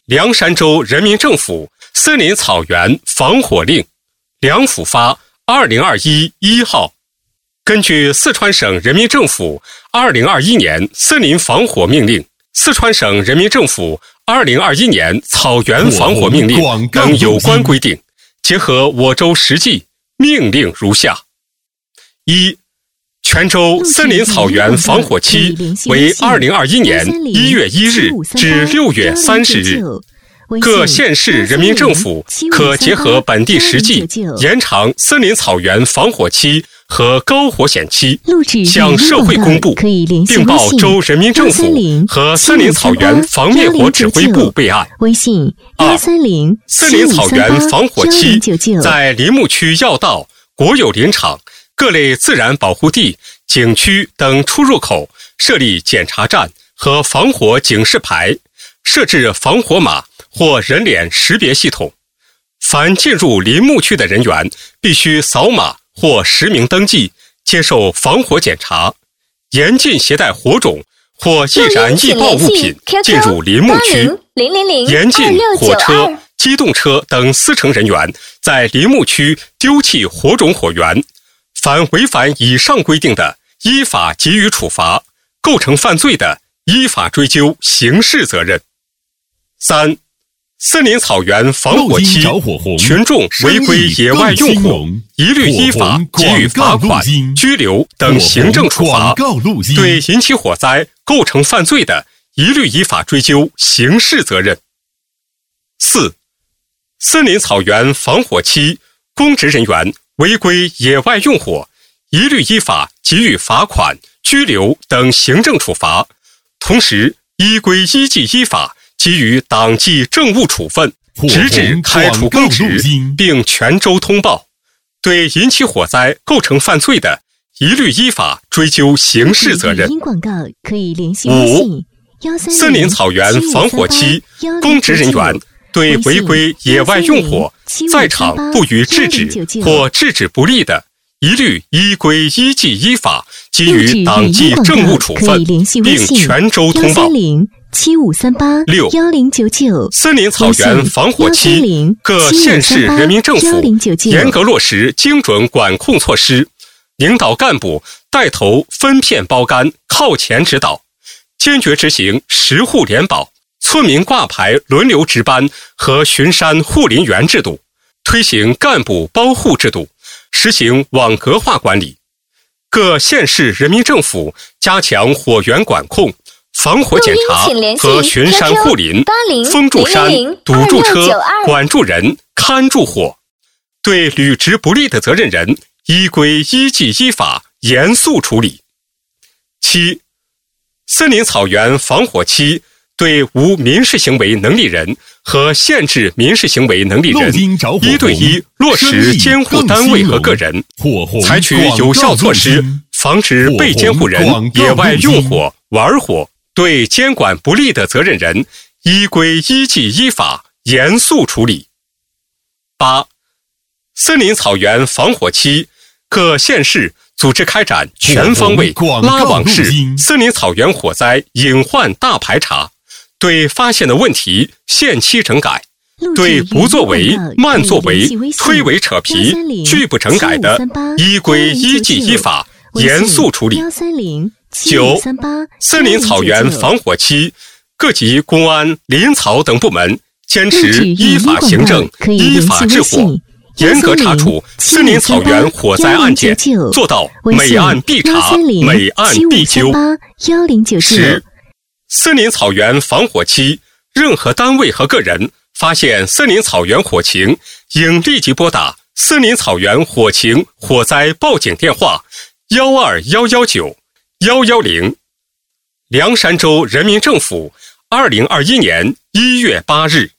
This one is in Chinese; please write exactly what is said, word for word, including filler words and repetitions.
凉山州人民政府森林草原防火令，梁府发二零二一一号。根据四川省人民政府二零二一年森林防火命令、四川省人民政府二零二一年草原防火命令等有关规定，结合我州实际，命令如下：一、全州森林草原防火期为二零二一年一月一日至六月三十日，各县市人民政府可结合本地实际，延长森林草原防火期和高火险期，向社会公布，并报州人民政府和森林草原防灭火指挥部备案。二、森林草原防火期在林木区要道、国有林场、各类自然保护地、景区等出入口设立检查站和防火警示牌，设置防火码或人脸识别系统。凡进入林木区的人员必须扫码或实名登记，接受防火检查。严禁携带火种或易燃易爆物品进入林木区。严禁火车、机动车等司乘人员在林木区丢弃火种火源。凡违反以上规定的，依法给予处罚；构成犯罪的，依法追究刑事责任。三、森林草原防火期，群众违规野外用火，一律依法给予罚款、拘留等行政处罚；对引起火灾、构成犯罪的，一律依法追究刑事责任。四、森林草原防火期，公职人员违规野外用火，一律依法给予罚款、拘留等行政处罚，同时依规依纪依法给予党纪政务处分，直至开除公职，并全州通报。对引起火灾、构成犯罪的，一律依法追究刑事责任。五、森林草原防火期，公职人员对违规野外用火，在场不予制止或制止不力的，一律依规依纪依法给予党纪政务处分，并全州通报。六、森林草原防火期，各县市人民政府严格落实精准管控措施，领导干部带头分片包干，靠前指导，坚决执行十户联保、村民挂牌轮流值班和巡山护林员制度，推行干部包户制度，实行网格化管理。各县市人民政府加强火源管控、防火检查和巡山护林，封住山、堵住车、管住人、看住火。对履职不力的责任人，依规依纪依法严肃处理。七、森林草原防火期，对无民事行为能力人和限制民事行为能力人，一对一落实监护单位和个人，采取有效措施，防止被监护人野外用火、玩火。对监管不力的责任人，依规依纪依法严肃处理。八、森林草原防火期，各县市组织开展全方位拉网式森林草原火灾隐患大排查，对发现的问题限期整改，对不作为、慢作为、推诿扯皮、拒不整改的，依规依纪依法严肃处理。九、森林草原防火期，各级公安、林草等部门坚持依法行政、依法治火，严格查处森林草原火灾案件，做到每案必查、每案必究。十、森林草原防火期，任何单位和个人发现森林草原火情，应立即拨打森林草原火情火灾报警电话幺二幺幺九幺幺零。凉山州人民政府二零二一年一月八日。